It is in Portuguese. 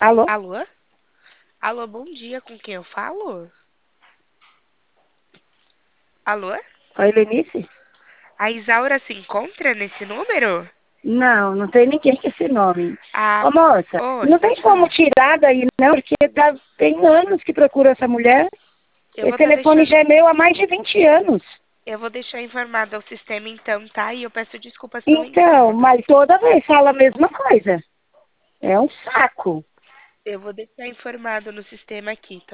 Alô? Alô? Alô, bom dia, com quem eu falo? Alô? Oi, Lenice? A Isaura se encontra nesse número? Não, não tem ninguém com esse nome. Ah, Ô, moça, oi, não tem pode como falar. tirar daí, não, porque tem anos que procura essa mulher. Eu vou Esse estar telefone deixando, já é meu há mais de 20 anos. eu vou deixar informado ao sistema então, tá? E eu peço desculpas pelo Então, incômodo. mas toda vez fala a mesma coisa. É um saco. Eu vou deixar informado no sistema aqui, tá?